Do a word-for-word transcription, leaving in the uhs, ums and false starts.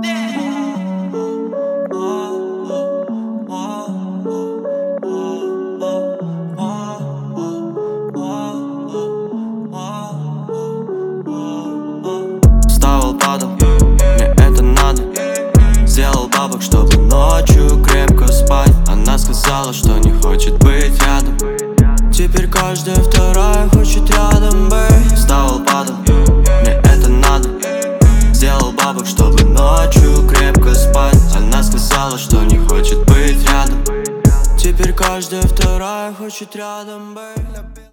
Вставал, падал, мне это надо. Сделал бабок, чтобы ночью крепко спать. Она сказала, что не хочет быть рядом. Теперь каждая вторая хочет рядом быть. Вставал, падал, мне это надо. Сделал бабок, чтобы ночью крепко спать. Она сказала, что не хочет быть рядом. Теперь каждая вторая хочет рядом быть.